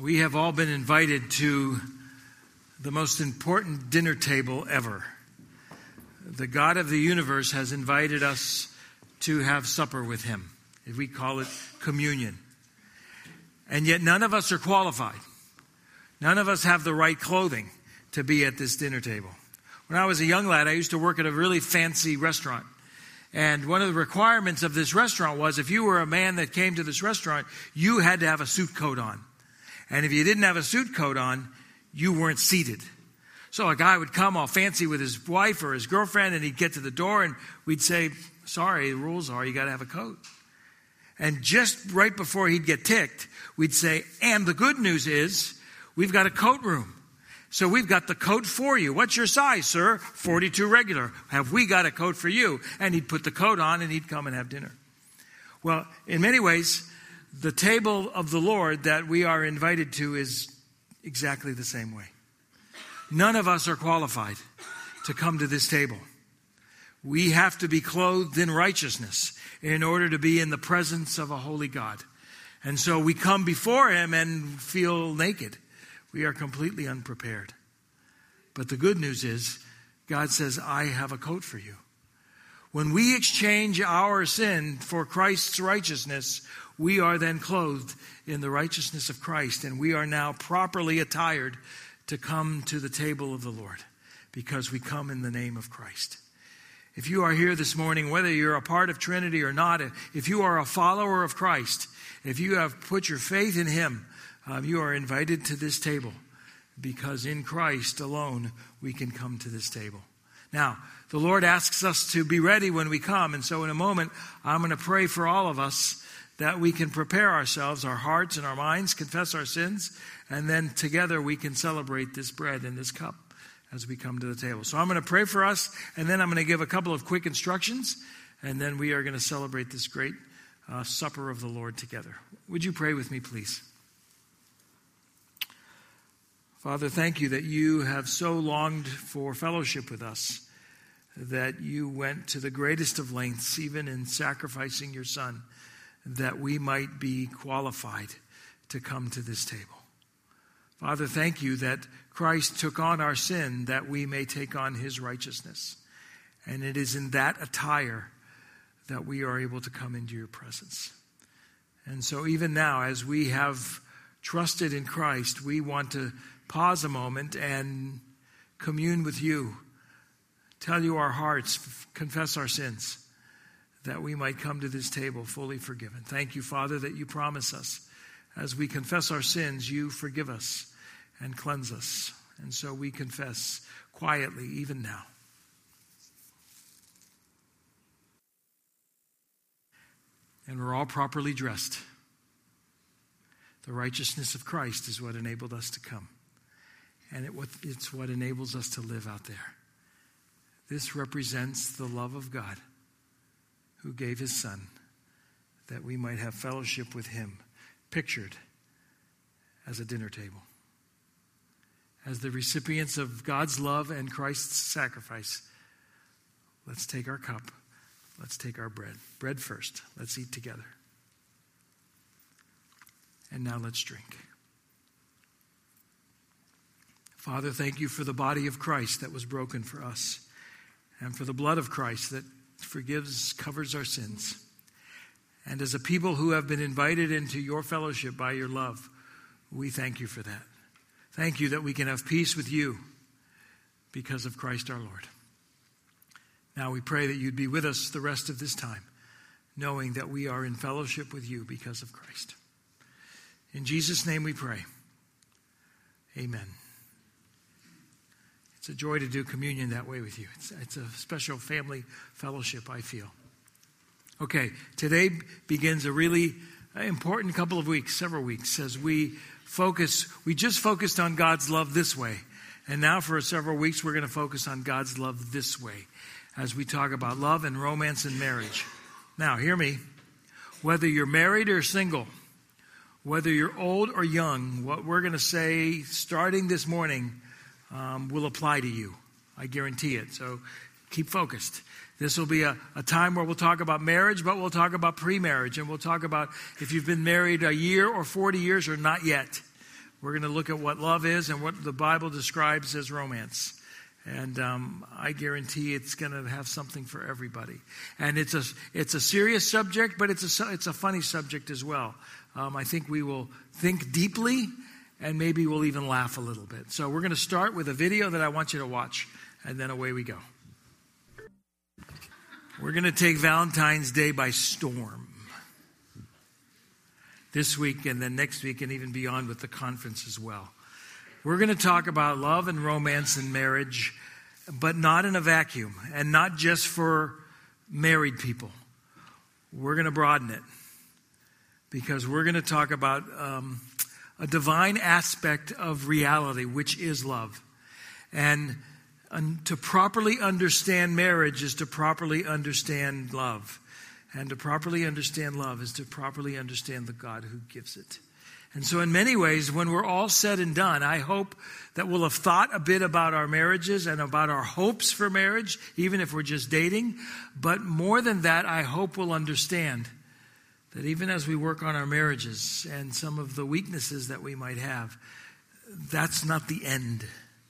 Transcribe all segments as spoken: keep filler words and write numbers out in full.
We have all been invited to the most important dinner table ever. The God of the universe has invited us to have supper with him. We call it communion. And yet none of us are qualified. None of us have the right clothing to be at this dinner table. When I was a young lad, I used to work at a really fancy restaurant. And one of the requirements of this restaurant was if you were a man that came to this restaurant, you had to have a suit coat on. And if you didn't have a suit coat on, you weren't seated. So a guy would come all fancy with his wife or his girlfriend, and he'd get to the door, and we'd say, sorry, the rules are you got to have a coat. And just right before he'd get ticked, we'd say, and the good news is we've got a coat room. So we've got the coat for you. What's your size, sir? forty-two regular. Have we got a coat for you? And he'd put the coat on, and he'd come and have dinner. Well, in many ways, the table of the Lord that we are invited to is exactly the same way. None of us are qualified to come to this table. We have to be clothed in righteousness in order to be in the presence of a holy God. And so we come before him and feel naked. We are completely unprepared. But the good news is, God says, I have a coat for you. When we exchange our sin for Christ's righteousness, we are then clothed in the righteousness of Christ, and we are now properly attired to come to the table of the Lord because we come in the name of Christ. If you are here this morning, whether you're a part of Trinity or not, if you are a follower of Christ, if you have put your faith in him, um, you are invited to this table because in Christ alone we can come to this table. Now, the Lord asks us to be ready when we come, and so in a moment I'm going to pray for all of us that we can prepare ourselves, our hearts and our minds, confess our sins, and then together we can celebrate this bread and this cup as we come to the table. So I'm going to pray for us, and then I'm going to give a couple of quick instructions, and then we are going to celebrate this great uh, supper of the Lord together. Would you pray with me, please? Father, thank you that you have so longed for fellowship with us, that you went to the greatest of lengths, even in sacrificing your Son, that we might be qualified to come to this table. Father, thank you that Christ took on our sin that we may take on his righteousness. And it is in that attire that we are able to come into your presence. And so even now, as we have trusted in Christ, we want to pause a moment and commune with you, tell you our hearts, confess our sins, that we might come to this table fully forgiven. Thank you, Father, that you promise us as we confess our sins, you forgive us and cleanse us. And so we confess quietly even now. And we're all properly dressed. The righteousness of Christ is what enabled us to come. And it, it's what enables us to live out there. This represents the love of God who gave his Son that we might have fellowship with him, pictured as a dinner table. As the recipients of God's love and Christ's sacrifice, let's take our cup. Let's take our bread. Bread first. Let's eat together. And now let's drink. Father, thank you for the body of Christ that was broken for us, and for the blood of Christ that forgives, covers our sins. And as a people who have been invited into your fellowship by your love, we thank you for that. Thank you that we can have peace with you because of Christ our Lord. Now we pray that you'd be with us the rest of this time, knowing that we are in fellowship with you because of Christ. In Jesus' name we pray. Amen. It's a joy to do communion that way with you. It's, it's a special family fellowship, I feel. Okay, today begins a really important couple of weeks, several weeks, as we focus. We just focused on God's love this way. And now for several weeks, we're going to focus on God's love this way as we talk about love and romance and marriage. Now, hear me. Whether you're married or single, whether you're old or young, what we're going to say starting this morning um, will apply to you. I guarantee it. So keep focused. This will be a, a time where we'll talk about marriage, but we'll talk about pre-marriage. And we'll talk about if you've been married a year or forty years or not yet. We're going to look at what love is and what the Bible describes as romance. And um, I guarantee it's going to have something for everybody. And it's a it's a serious subject, but it's a it's a funny subject as well. Um, I think we will think deeply, and maybe we'll even laugh a little bit. So we're going to start with a video that I want you to watch, and then away we go. We're going to take Valentine's Day by storm this week, and then next week, and even beyond with the conference as well. We're going to talk about love and romance and marriage, but not in a vacuum, and not just for married people. We're going to broaden it, because we're going to talk about um, a divine aspect of reality, which is love. And um, to properly understand marriage is to properly understand love. And to properly understand love is to properly understand the God who gives it. And so in many ways, when we're all said and done, I hope that we'll have thought a bit about our marriages and about our hopes for marriage, even if we're just dating. But more than that, I hope we'll understand that even as we work on our marriages and some of the weaknesses that we might have, that's not the end.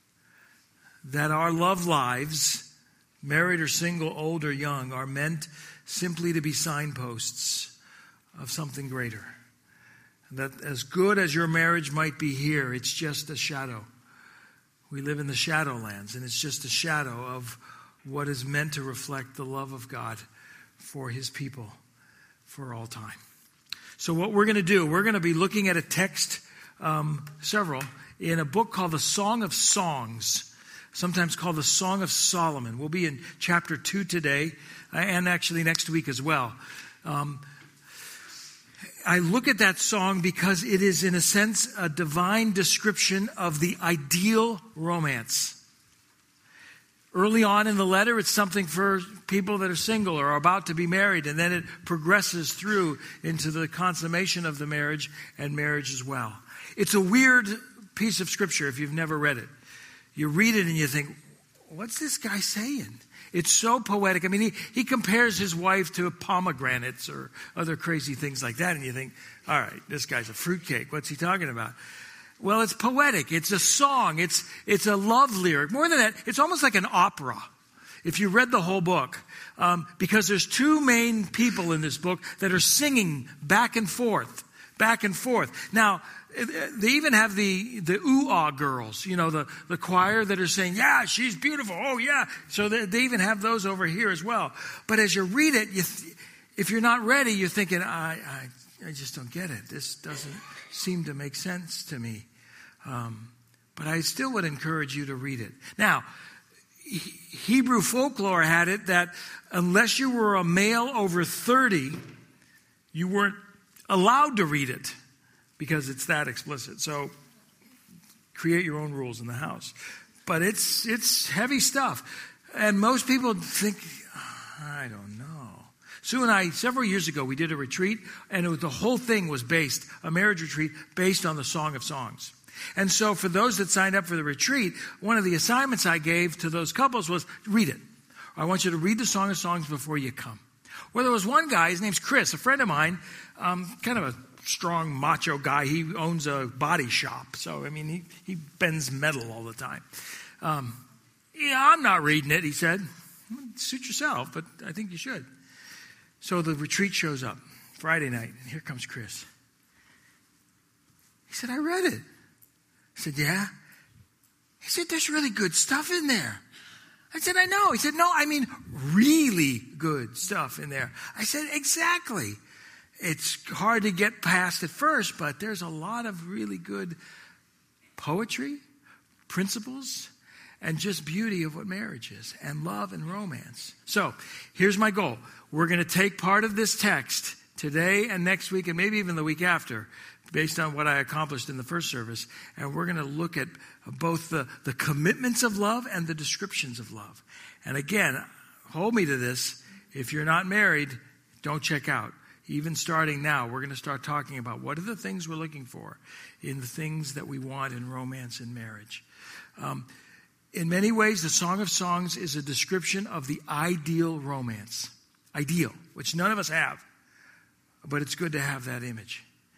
That our love lives, married or single, old or young, are meant simply to be signposts of something greater. That as good as your marriage might be here, it's just a shadow. We live in the shadowlands, and it's just a shadow of what is meant to reflect the love of God for his people for all time. So what we're going to do, we're going to be looking at a text, um, several, in a book called the Song of Songs, sometimes called the Song of Solomon. We'll be in chapter two today, and actually next week as well. Um, I look at that song because it is, in a sense, a divine description of the ideal romance. Early on in the letter, it's something for people that are single or are about to be married, and then it progresses through into the consummation of the marriage and marriage as well. It's a weird piece of scripture if you've never read it. You read it and you think, what's this guy saying? It's so poetic. I mean, he, he compares his wife to pomegranates or other crazy things like that. And you think, all right, this guy's a fruitcake. What's he talking about? Well, it's poetic. It's a song. It's, it's a love lyric. More than that, it's almost like an opera, if you read the whole book. Um, because there's two main people in this book that are singing back and forth, back and forth. Now, they even have the, the ooh-ah girls, you know, the, the choir that are saying, yeah, she's beautiful. Oh, yeah. So they, they even have those over here as well. But as you read it, you th- if you're not ready, you're thinking, I, I, I just don't get it. This doesn't seem to make sense to me. Um, but I still would encourage you to read it. Now, he, Hebrew folklore had it that unless you were a male over thirty, you weren't allowed to read it, because it's that explicit. So create your own rules in the house. But it's it's heavy stuff. And most people think, I don't know. Sue and I, several years ago, we did a retreat, and it was, the whole thing was based, a marriage retreat, based on the Song of Songs. And so for those that signed up for the retreat, one of the assignments I gave to those couples was, read it. I want you to read the Song of Songs before you come. Well, there was one guy, his name's Chris, a friend of mine, um, kind of a strong macho guy. He owns a body shop. So, I mean, he, he bends metal all the time. Um, yeah, I'm not reading it, he said. Suit yourself, but I think you should. So the retreat shows up Friday night, and here comes Chris. He said, I read it. I said, yeah? He said, there's really good stuff in there. I said, I know. He said, no, I mean really good stuff in there. I said, exactly. It's hard to get past at first, but there's a lot of really good poetry, principles, and just beauty of what marriage is, and love and romance. So here's my goal. We're going to take part of this text today and next week and maybe even the week after, based on what I accomplished in the first service, and we're going to look at both the, the commitments of love and the descriptions of love. And again, hold me to this. If you're not married, don't check out. Even starting now, we're going to start talking about what are the things we're looking for in the things that we want in romance and marriage. Um, in many ways, the Song of Songs is a description of the ideal romance. Ideal, which none of us have. But it's good to have that image.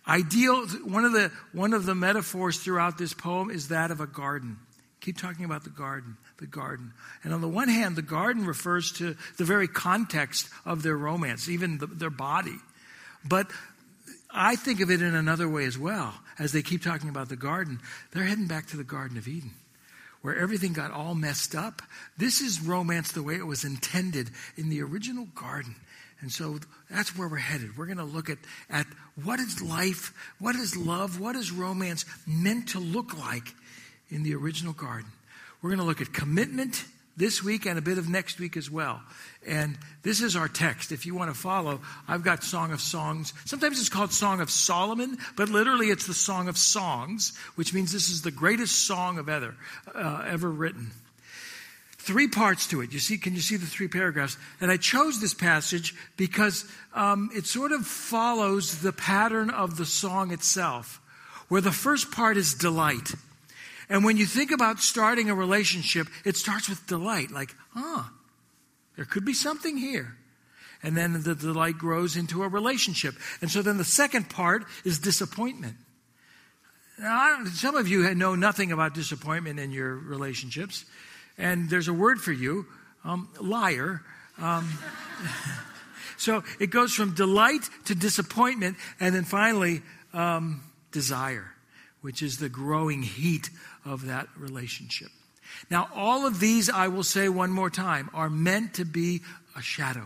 Ideal, one of the one of the metaphors throughout this poem is that of a garden. Keep talking about the garden, the garden. And on the one hand, the garden refers to the very context of their romance, even the, their body. But I think of it in another way as well. As they keep talking about the garden, they're heading back to the Garden of Eden, where everything got all messed up. This is romance the way it was intended in the original garden. And so that's where we're headed. We're going to look at, at what is life, what is love, what is romance meant to look like in the original garden. We're going to look at commitment this week and a bit of next week as well. And this is our text. If you want to follow, I've got Song of Songs. Sometimes it's called Song of Solomon, but literally it's the Song of Songs, which means this is the greatest song of ever, uh, ever written. Three parts to it. You see, can you see the three paragraphs? And I chose this passage because um, it sort of follows the pattern of the song itself, where the first part is delight. And when you think about starting a relationship, it starts with delight. Like, ah, there could be something here. And then the delight grows into a relationship. And so then the second part is disappointment. Now, I don't, some of you know nothing about disappointment in your relationships. And there's a word for you, um, liar. Um, so it goes from delight to disappointment. And then finally, um, desire, which is the growing heat of that relationship. Now, all of these, I will say one more time, are meant to be a shadow.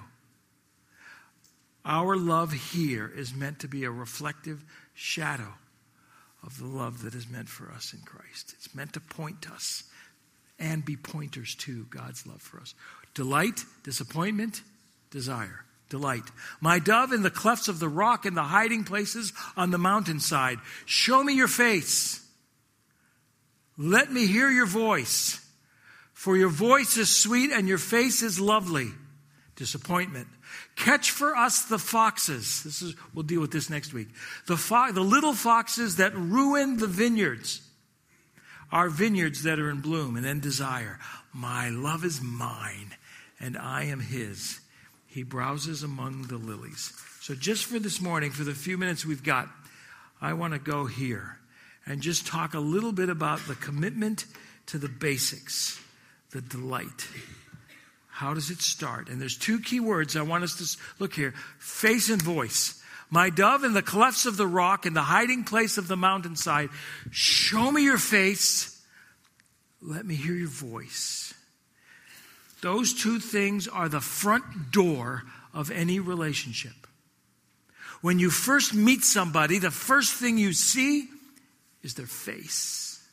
Our love here is meant to be a reflective shadow of the love that is meant for us in Christ. It's meant to point us and be pointers to God's love for us. Delight, disappointment, desire. Delight. My dove in the clefts of the rock, in the hiding places on the mountainside. Show me your face. Let me hear your voice. For your voice is sweet and your face is lovely. Disappointment. Catch for us the foxes. This is, we'll deal with this next week. The, fo- the little foxes that ruin the vineyards. Our vineyards that are in bloom. And then desire. My love is mine and I am his. He browses among the lilies. So just for this morning, for the few minutes we've got, I want to go here and just talk a little bit about the commitment to the basics, the delight. How does it start? And there's two key words I want us to look here. Face and voice. My dove in the clefts of the rock, in the hiding place of the mountainside. Show me your face. Let me hear your voice. Those two things are the front door of any relationship. When you first meet somebody, the first thing you see is their face.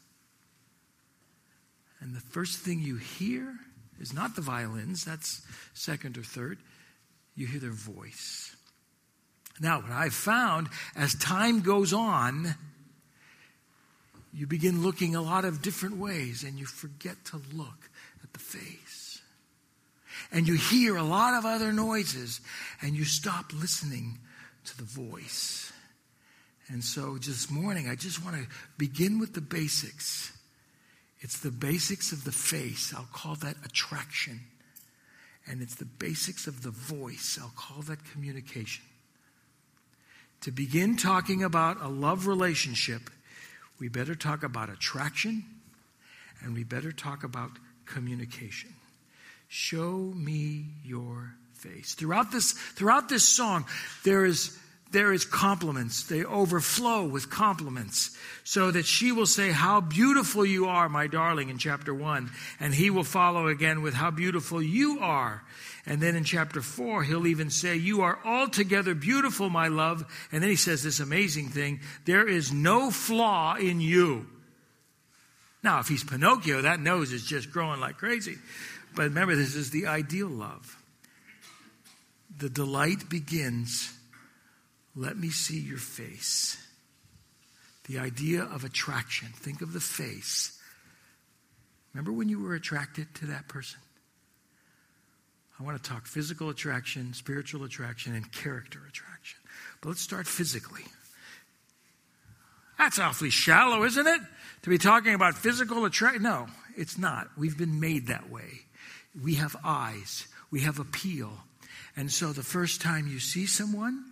And the first thing you hear is not the violins, that's second or third. You hear their voice. Now, what I've found, as time goes on, you begin looking a lot of different ways and you forget to look at the face. And you hear a lot of other noises and you stop listening to the voice. And so this morning, I just want to begin with the basics. It's the basics of the face. I'll call that attraction. And it's the basics of the voice. I'll call that communication. To begin talking about a love relationship, we better talk about attraction and we better talk about communication. Show me your face. Throughout this, throughout this song, there is There is compliments. They overflow with compliments. So that she will say, how beautiful you are, my darling, in chapter one. And he will follow again with how beautiful you are. And then in chapter four, he'll even say, you are altogether beautiful, my love. And then he says this amazing thing, there is no flaw in you. Now, if he's Pinocchio, that nose is just growing like crazy. But remember, this is the ideal love. The delight begins. Let me see your face. The idea of attraction. Think of the face. Remember when you were attracted to that person? I want to talk physical attraction, spiritual attraction, and character attraction. But let's start physically. That's awfully shallow, isn't it? To be talking about physical attraction? No, it's not. We've been made that way. We have eyes. We have appeal. And so the first time you see someone,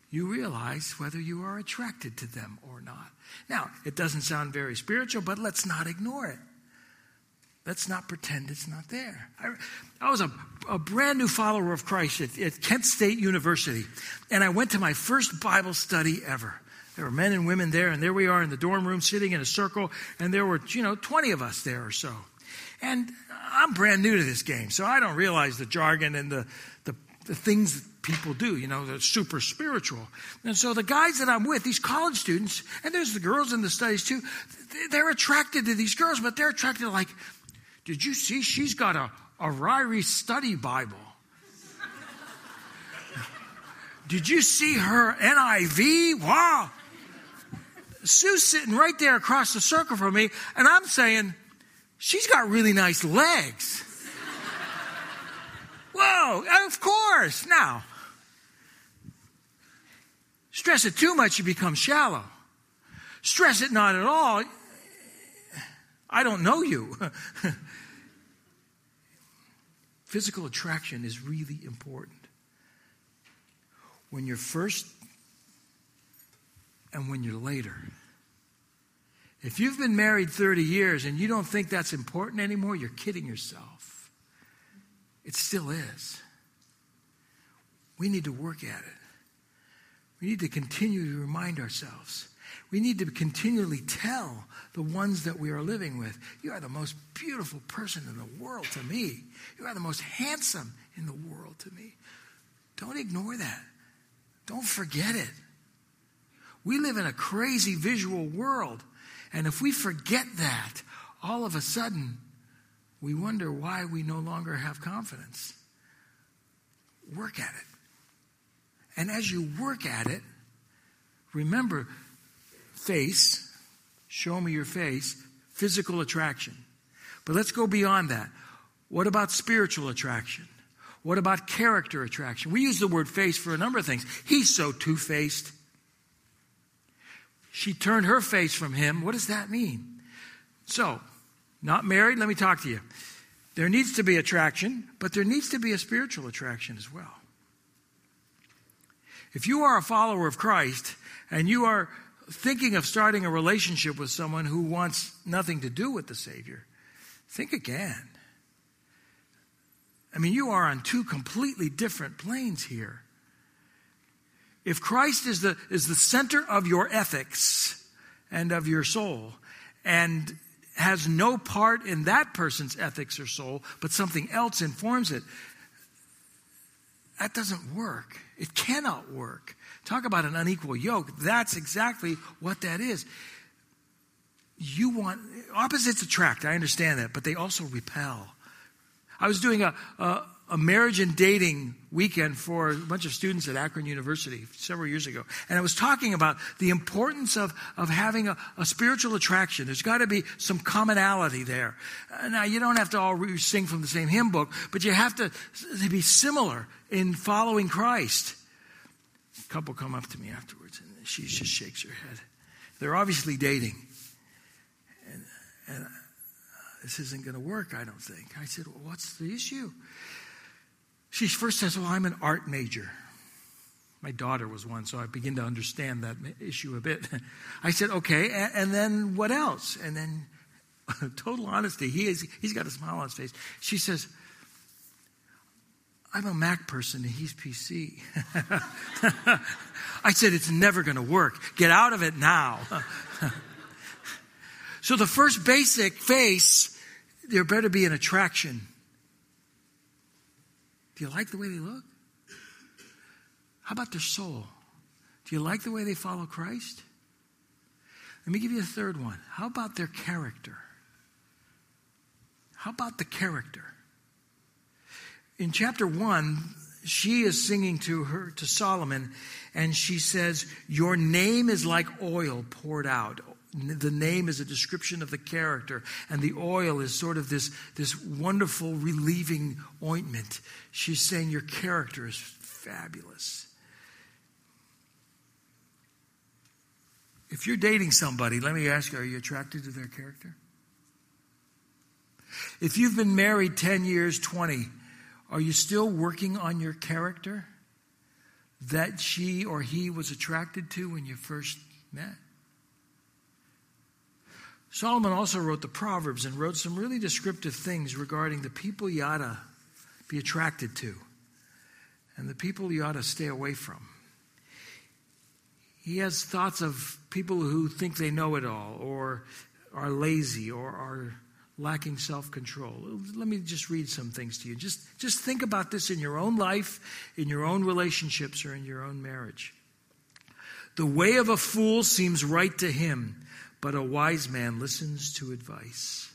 you realize whether you are attracted to them or not. Now, it doesn't sound very spiritual, but let's not ignore it. Let's not pretend it's not there. I, I was a, a brand new follower of Christ at, at Kent State University, and I went to my first Bible study ever. There were men and women there, and there we are in the dorm room sitting in a circle, and there were, you know, twenty of us there or so. And I'm brand new to this game, so I don't realize the jargon and the, the, the things that people do, you know, they're super spiritual. And so the guys that I'm with, these college students, and there's the girls in the studies too, they're attracted to these girls, but they're attracted to like, did you see she's got a, a Ryrie study Bible? Did you see her N I V? Wow. Sue's sitting right there across the circle from me, and I'm saying, she's got really nice legs. Whoa, of course. Now, stress it too much, you become shallow. Stress it not at all, I don't know you. Physical attraction is really important. When you're first and when you're later. If you've been married thirty years and you don't think that's important anymore, you're kidding yourself. It still is. We need to work at it. We need to continue to remind ourselves. We need to continually tell the ones that we are living with, you are the most beautiful person in the world to me. You are the most handsome in the world to me. Don't ignore that. Don't forget it. We live in a crazy visual world. And if we forget that, all of a sudden, we wonder why we no longer have confidence. Work at it. And as you work at it, remember, face, show me your face, physical attraction. But let's go beyond that. What about spiritual attraction? What about character attraction? We use the word face for a number of things. He's so two-faced. She turned her face from him. What does that mean? So, not married, let me talk to you. There needs to be attraction, but there needs to be a spiritual attraction as well. If you are a follower of Christ and you are thinking of starting a relationship with someone who wants nothing to do with the Savior, think again. I mean, you are on two completely different planes here. If Christ is the is the center of your ethics and of your soul and has no part in that person's ethics or soul, but something else informs it, that doesn't work. It cannot work. Talk about an unequal yoke. That's exactly what that is. You want, opposites attract, I understand that, but they also repel. I was doing a, a, a marriage and dating weekend for a bunch of students at Akron University several years ago. And I was talking about the importance of, of having a, a spiritual attraction. There's got to be some commonality there. Uh, now, you don't have to all re- sing from the same hymn book, but you have to, to be similar in following Christ. A couple come up to me afterwards, and she just shakes her head. They're obviously dating. And, and this isn't going to work, I don't think. I said, well, what's the issue? She first says, well, I'm an art major. My daughter was one, so I begin to understand that issue a bit. I said, okay, and, and then what else? And then, total honesty, he is, he's got a smile on his face. She says, I'm a Mac person and he's P C. I said, it's never going to work. Get out of it now. So the first basic face, there better be an attraction. Do you like the way they look? How about their soul? Do you like the way they follow Christ? Let me give you a third one. How about their character? How about the character? In chapter one, she is singing to her, to Solomon, and she says, your name is like oil poured out. The name is a description of the character, and the oil is sort of this, this wonderful relieving ointment. She's saying your character is fabulous. If you're dating somebody, let me ask you, are you attracted to their character? If you've been married ten years, twenty, are you still working on your character? that she or he was attracted to when you first met? Solomon also wrote the Proverbs and wrote some really descriptive things regarding the people you ought to be attracted to and the people you ought to stay away from. He has thoughts of people who think they know it all or are lazy or are lacking self-control. Let me just read some things to you. Just, just think about this in your own life, in your own relationships, or in your own marriage. The way of a fool seems right to him, but a wise man listens to advice.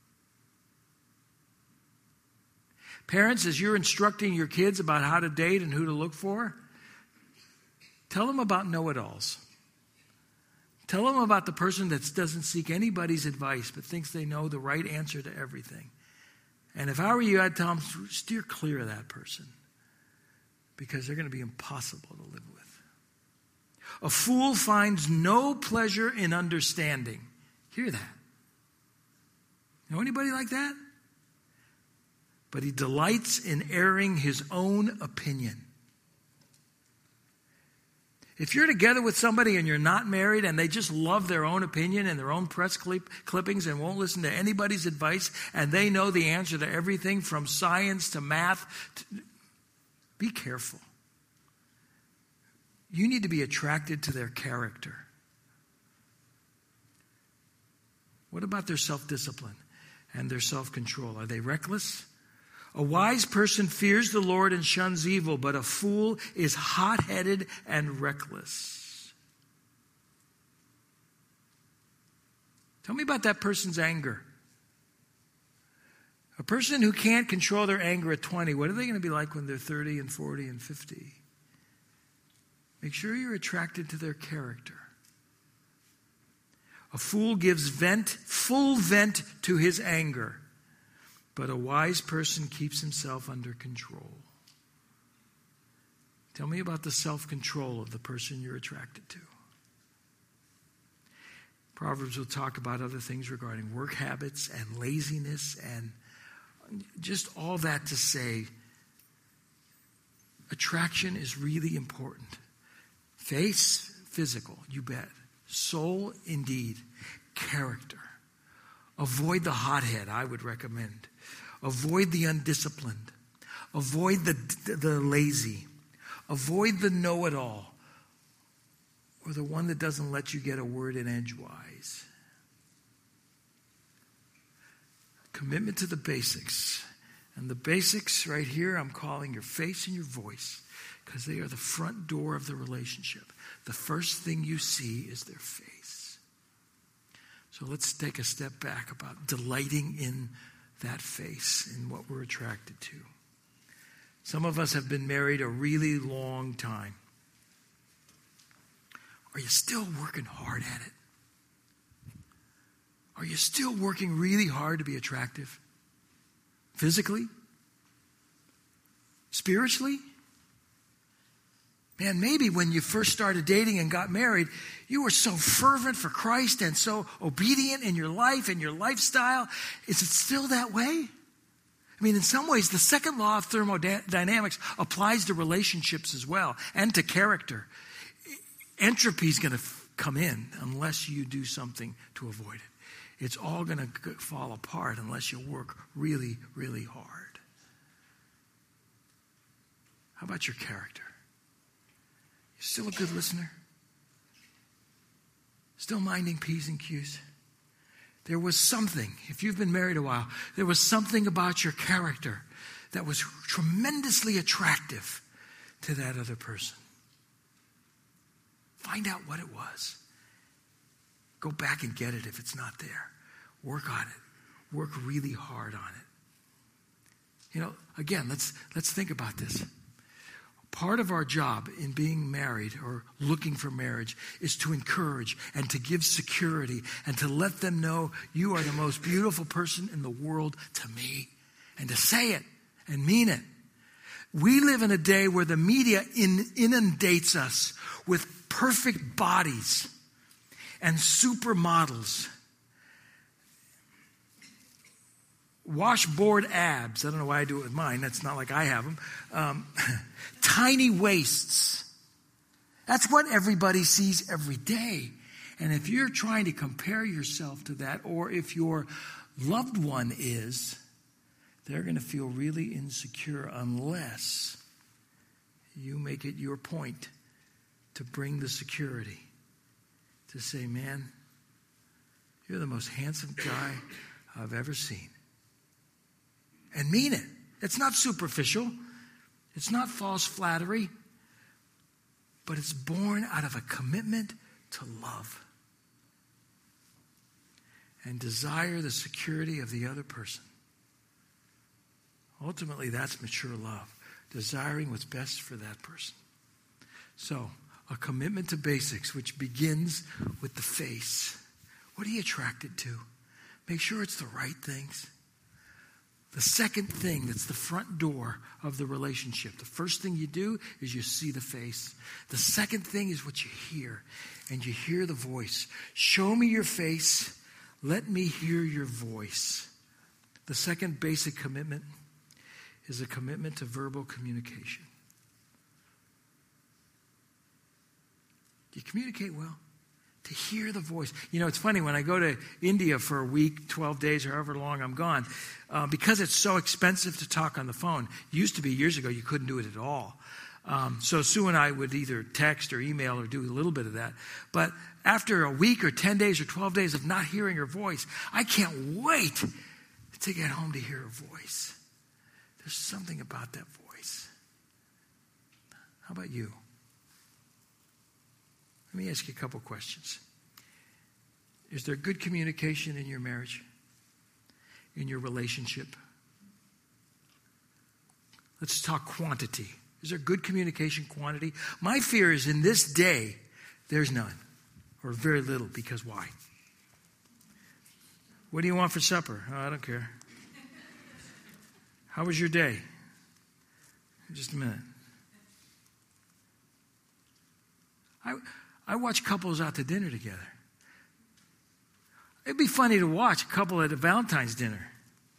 Parents, as you're instructing your kids about how to date and who to look for, tell them about know-it-alls. Tell them about the person that doesn't seek anybody's advice but thinks they know the right answer to everything. And if I were you, I'd tell them, steer clear of that person because they're going to be impossible to live with. A fool finds no pleasure in understanding. Hear that? Know anybody like that? But he delights in airing his own opinion. If you're together with somebody and you're not married and they just love their own opinion and their own press clip, clippings and won't listen to anybody's advice and they know the answer to everything from science to math, to, be careful. You need to be attracted to their character. What about their self-discipline and their self-control? Are they reckless? A wise person fears the Lord and shuns evil, but a fool is hot-headed and reckless. Tell me about that person's anger. A person who can't control their anger at twenty, what are they going to be like when they're thirty and forty and fifty? Make sure you're attracted to their character. A fool gives vent, full vent to his anger, but a wise person keeps himself under control. Tell me about the self-control of the person you're attracted to. Proverbs will talk about other things regarding work habits and laziness and just all that to say attraction is really important. Face, physical, you bet. Soul, indeed. Character. Avoid the hothead, I would recommend. Avoid the undisciplined. Avoid the, the lazy. Avoid the know-it-all. Or the one that doesn't let you get a word in edgewise. Commitment to the basics. And the basics right here, I'm calling your face and your voice. Because they are the front door of the relationship. The first thing you see is their face. So let's take a step back about delighting in that face, in what we're attracted to. Some of us have been married a really long time. Are you still working hard at it? Are you still working really hard to be attractive? Physically? Spiritually? Man, maybe when you first started dating and got married, you were so fervent for Christ and so obedient in your life and your lifestyle. Is it still that way? I mean, in some ways, the second law of thermodynamics applies to relationships as well and to character. Entropy is going to come in unless you do something to avoid it. It's all going to fall apart unless you work really, really hard. How about your character? You still a good listener? Still minding P's and Q's? There was something, if you've been married a while, there was something about your character that was tremendously attractive to that other person. Find out what it was. Go back and get it if it's not there. Work on it. Work really hard on it. You know, again, let's let's think about this. Part of our job in being married or looking for marriage is to encourage and to give security and to let them know you are the most beautiful person in the world to me, and to say it and mean it. We live in a day where the media in, inundates us with perfect bodies and supermodels. Washboard abs. I don't know why I do it with mine. That's not like I have them. Um, tiny waists. That's what everybody sees every day. And if you're trying to compare yourself to that, or if your loved one is, they're going to feel really insecure unless you make it your point to bring the security. To say, man, you're the most handsome guy I've ever seen. And mean it. It's not superficial. It's not false flattery. But it's born out of a commitment to love. And desire the security of the other person. Ultimately, that's mature love. Desiring what's best for that person. So, a commitment to basics, which begins with the face. What are you attracted to? Make sure it's the right things. The second thing that's the front door of the relationship. The first thing you do is you see the face. The second thing is what you hear. And you hear the voice. Show me your face. Let me hear your voice. The second basic commitment is a commitment to verbal communication. Do you communicate well? To hear the voice. You know, it's funny, when I go to India for a week, twelve days, or however long I'm gone, uh, because it's so expensive to talk on the phone. Used to be years ago, you couldn't do it at all. Um, so Sue and I would either text or email or do a little bit of that. But after a week or ten days or twelve days of not hearing her voice, I can't wait to get home to hear her voice. There's something about that voice. How about you? Let me ask you a couple questions. Is there good communication in your marriage? In your relationship? Let's talk quantity. Is there good communication quantity? My fear is in this day, there's none. Or very little, because why? What do you want for supper? Oh, I don't care. How was your day? Just a minute. I, I watch couples out to dinner together. It'd be funny to watch a couple at a Valentine's dinner.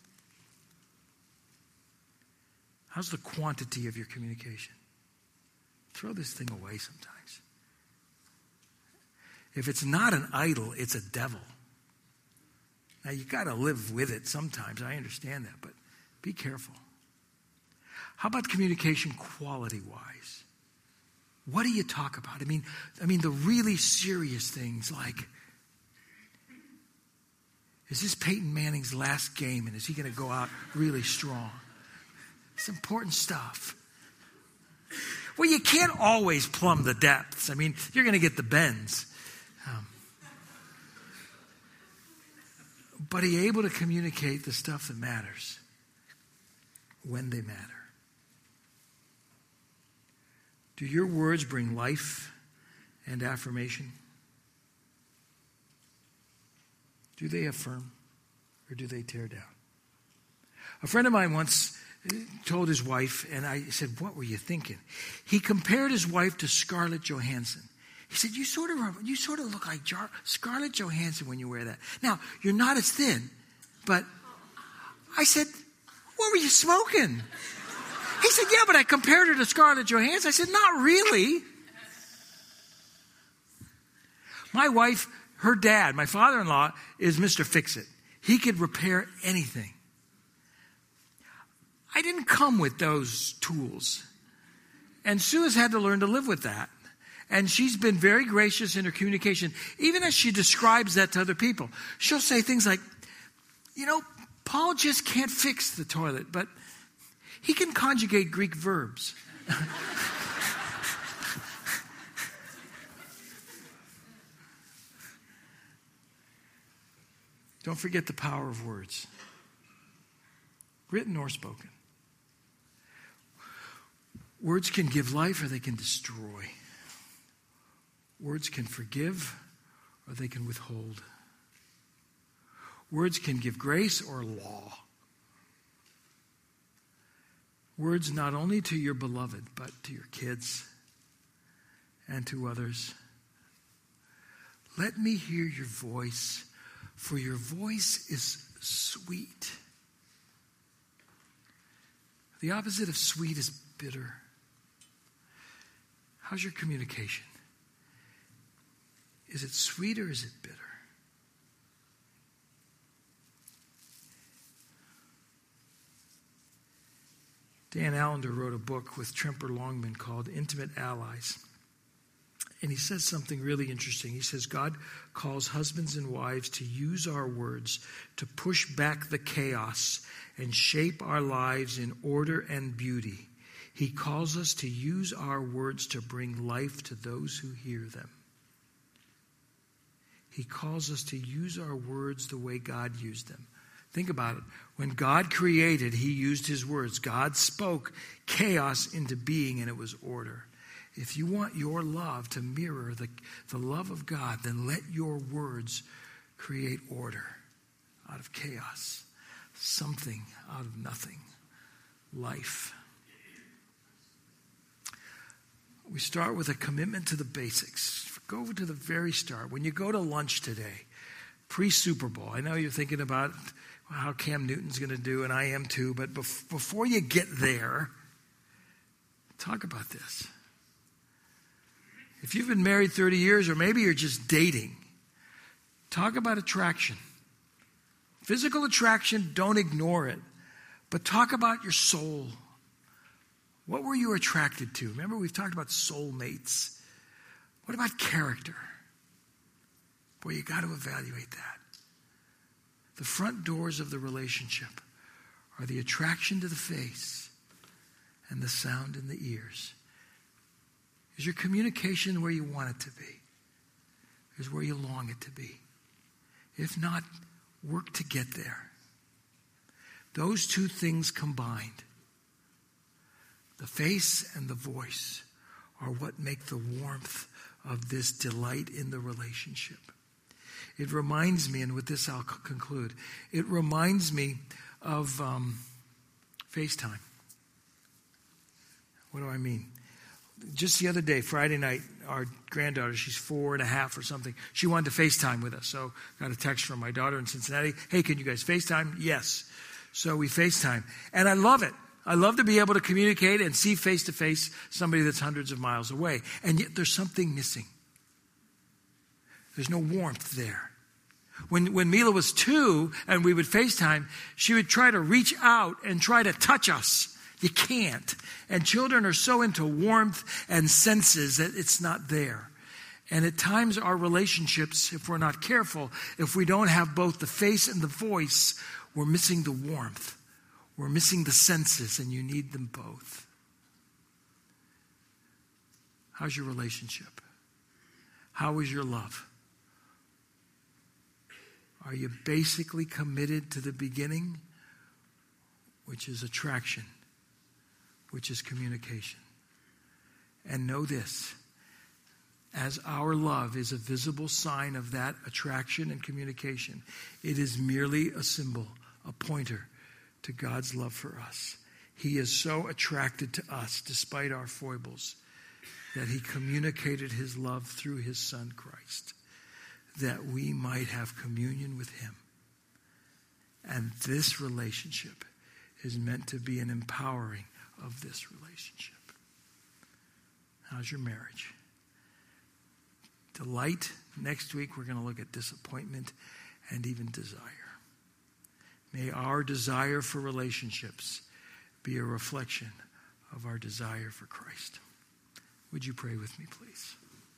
How's the quantity of your communication? Throw this thing away sometimes. If it's not an idol, it's a devil. Now, you got to live with it sometimes. I understand that, but be careful. How about communication quality-wise? What do you talk about? I mean, I mean the really serious things like, is this Peyton Manning's last game and is he going to go out really strong? It's important stuff. Well, you can't always plumb the depths. I mean, you're going to get the bends. Um, but are you able to communicate the stuff that matters when they matter? Do your words bring life and affirmation? Do they affirm or do they tear down? A friend of mine once told his wife, and I said, what were you thinking? He compared his wife to Scarlett Johansson. He said, you sort of you sort of look like Jar- Scarlett Johansson when you wear that. Now, you're not as thin, but I said, what were you smoking? He said, yeah, but I compared her to Scarlett Johansson. I said, not really. My wife, her dad, my father-in-law, is Mister Fix-It. He could repair anything. I didn't come with those tools. And Sue has had to learn to live with that. And she's been very gracious in her communication, even as she describes that to other people. She'll say things like, you know, Paul just can't fix the toilet, but he can conjugate Greek verbs. Don't forget the power of words, written or spoken. Words can give life or they can destroy. Words can forgive or they can withhold. Words can give grace or law. Words not only to your beloved, but to your kids and to others. Let me hear your voice, for your voice is sweet. The opposite of sweet is bitter. How's your communication? Is it sweet or is it bitter? Dan Allender wrote a book with Tremper Longman called Intimate Allies. And he says something really interesting. He says, God calls husbands and wives to use our words to push back the chaos and shape our lives in order and beauty. He calls us to use our words to bring life to those who hear them. He calls us to use our words the way God used them. Think about it. When God created, he used his words. God spoke chaos into being, and it was order. If you want your love to mirror the, the love of God, then let your words create order out of chaos, something out of nothing, life. We start with a commitment to the basics. Go to the very start. When you go to lunch today, pre-Super Bowl, I know you're thinking about how Cam Newton's going to do, and I am too, but bef- before you get there, talk about this. If you've been married thirty years, or maybe you're just dating, talk about attraction. Physical attraction, don't ignore it. But talk about your soul. What were you attracted to? Remember, we've talked about soulmates. What about character? Boy, you got to evaluate that. The front doors of the relationship are the attraction to the face and the sound in the ears. Is your communication where you want it to be? Is where you long it to be? If not, work to get there. Those two things combined, the face and the voice, are what make the warmth of this delight in the relationship. It reminds me, and with this I'll conclude, it reminds me of um, FaceTime. What do I mean? Just the other day, Friday night, our granddaughter, she's four and a half or something, she wanted to FaceTime with us. So got a text from my daughter in Cincinnati. Hey, can you guys FaceTime? Yes. So we FaceTime. And I love it. I love to be able to communicate and see face-to-face somebody that's hundreds of miles away. And yet there's something missing. There's no warmth there. When, when Mila was two and we would FaceTime, she would try to reach out and try to touch us. You can't. And children are so into warmth and senses that it's not there. And at times our relationships, if we're not careful, if we don't have both the face and the voice, we're missing the warmth. We're missing the senses, and you need them both. How's your relationship? How is your love? Are you basically committed to the beginning, which is attraction, which is communication? And know this, as our love is a visible sign of that attraction and communication, it is merely a symbol, a pointer to God's love for us. He is so attracted to us, despite our foibles, that he communicated his love through his Son, Christ, that we might have communion with him. And this relationship is meant to be an empowering of this relationship. How's your marriage? Delight. Next week we're going to look at disappointment and even desire. May our desire for relationships be a reflection of our desire for Christ. Would you pray with me, please?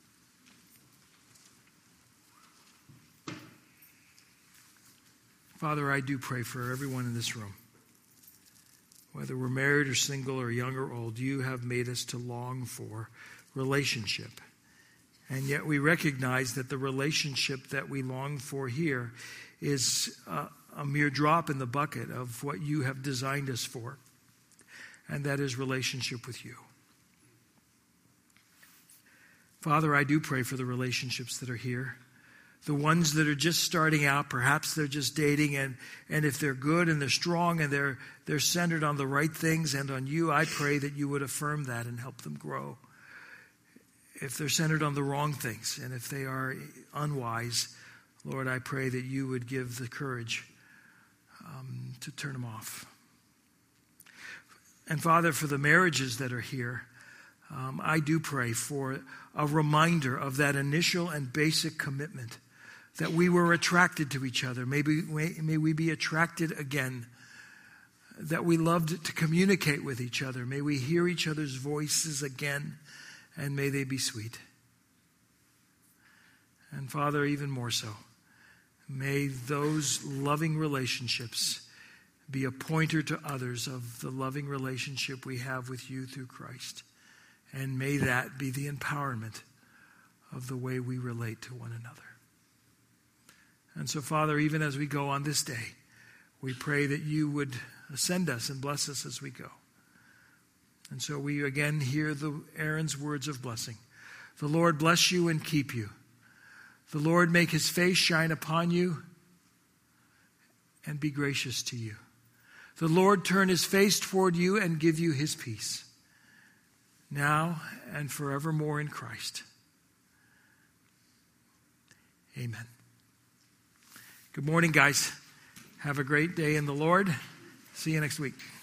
Father, I do pray for everyone in this room. Whether we're married or single or young or old, you have made us to long for relationship. And yet we recognize that the relationship that we long for here is a, a mere drop in the bucket of what you have designed us for. And that is relationship with you. Father, I do pray for the relationships that are here. The ones that are just starting out, perhaps they're just dating, and, and if they're good and they're strong and they're they're centered on the right things and on you, I pray that you would affirm that and help them grow. If they're centered on the wrong things and if they are unwise, Lord, I pray that you would give the courage um, to turn them off. And Father, for the marriages that are here, Um, I do pray for a reminder of that initial and basic commitment that we were attracted to each other. Maybe may we be attracted again, that we loved to communicate with each other. May we hear each other's voices again, and may they be sweet. And Father, even more so, may those loving relationships be a pointer to others of the loving relationship we have with you through Christ. And may that be the empowerment of the way we relate to one another. And so, Father, even as we go on this day, we pray that you would send us and bless us as we go. And so we again hear the Aaron's words of blessing. The Lord bless you and keep you. The Lord make his face shine upon you and be gracious to you. The Lord turn his face toward you and give you his peace, now and forevermore in Christ. Amen. Good morning, guys. Have a great day in the Lord. See you next week.